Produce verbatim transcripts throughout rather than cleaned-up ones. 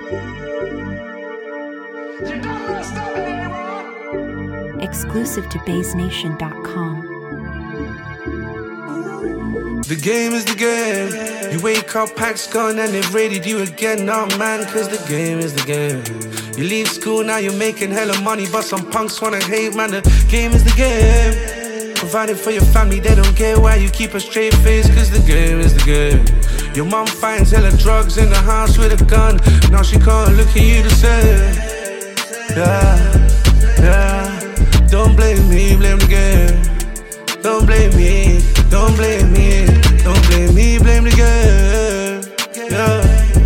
Exclusive to Baze Nation dot com. The game is the game. You wake up, packs gone, and they've raided you again. Nah, man, cause the game is the game. You leave school, now you're making hella money, but some punks wanna hate, man. The game is the game. Providing for your family, they don't care why you keep a straight face, cause the game is the game. Your mom finds hella drugs in the house with a gun. Now she can't look at you the same. Yeah, yeah. Don't blame me, blame the game. Don't blame me, don't blame me. Don't blame me, blame the game. Yeah,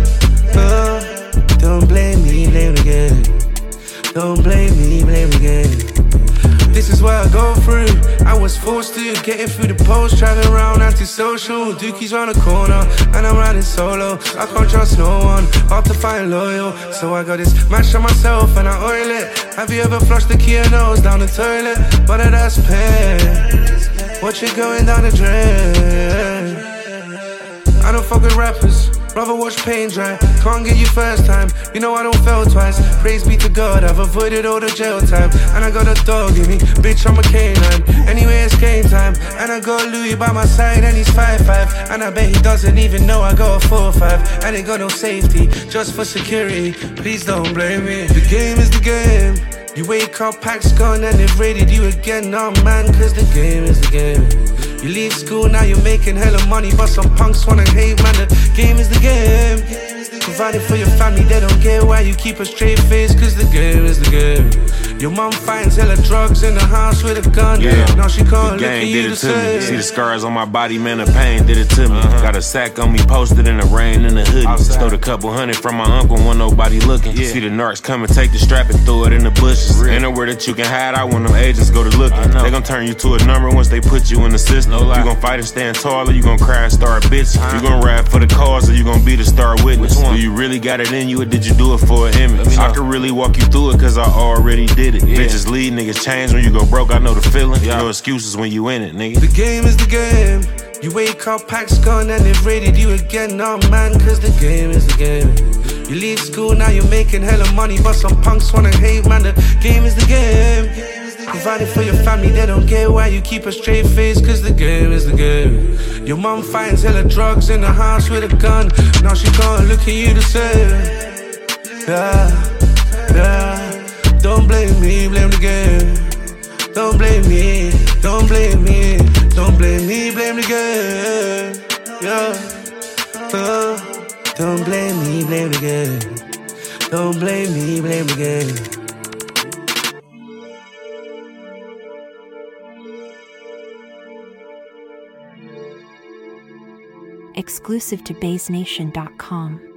uh, don't blame me, blame the game. Don't blame me, blame the game. This is what I go through. I was forced to get it through the post, traveling around antisocial. Dookie's round the corner, and I'm riding solo. I can't trust no one, hard to find loyal. So I got this match on myself and I oil it. Have you ever flushed the Kia nose down the toilet? But that's pain. Watch it going down the drain. I don't fuck with rappers, rather watch pain dry. Can't get you first time, you know I don't fail twice. Praise be to God, I've avoided all the jail time. And I got a dog in me, bitch I'm a canine. Anyway it's game time, and I got Louis by my side and he's five five. And I bet he doesn't even know I got a four five. And ain't got no safety, just for security. Please don't blame me, the game is the game. You wake up, packs gone, and they've raided you again. Nah, man, cause the game is the game. You leave school, now you're making hella money, but some punks wanna hate, man. The game is the game. Providing for your family, they don't care why you keep a straight face, cause the game is the game. Your mom finds hella drugs in the house with a gun. Yeah, now she can't the look at game you did the it to same. me. See the scars on my body, man, the pain did it to me. Uh-huh. Got a sack on me, posted in the rain in the hoodie. Outside. Stole a couple hundred from my uncle, when nobody looking. Yeah. See the narcs come and take the strap and throw it in the bushes. Real. Ain't nowhere that you can hide out when them agents go to looking. They gon' turn you to a number once they put you in the system. No lie. You gon' fight and stand tall, or you gon' cry and start bitching. Uh-huh. You gon' ride for the cause, or you gon' be the star witness. Do you really got it in you, or did you do it for an image? I can really walk you through it, cause I already did it. Yeah. Bitches lead, niggas change when you go broke, I know the feeling. Yeah. No excuses when you in it, nigga. The game is the game. You wake up, packs gone, and they've raided you again. Nah, man, cause the game is the game. You leave school, now you're making hella money, but some punks wanna hate, man. The game is the game. Providing for your family, they don't care why you keep a straight face, cause the game is the game. Your mom finds hella drugs in the house with a gun. Now she can't look at you the same. Yeah, yeah. Don't blame me, blame the game. Don't blame me, don't blame me. Don't blame me, blame the game. Yeah, uh, don't blame me, blame the game. Don't blame me, blame the game. Exclusive to Baze Nation dot com.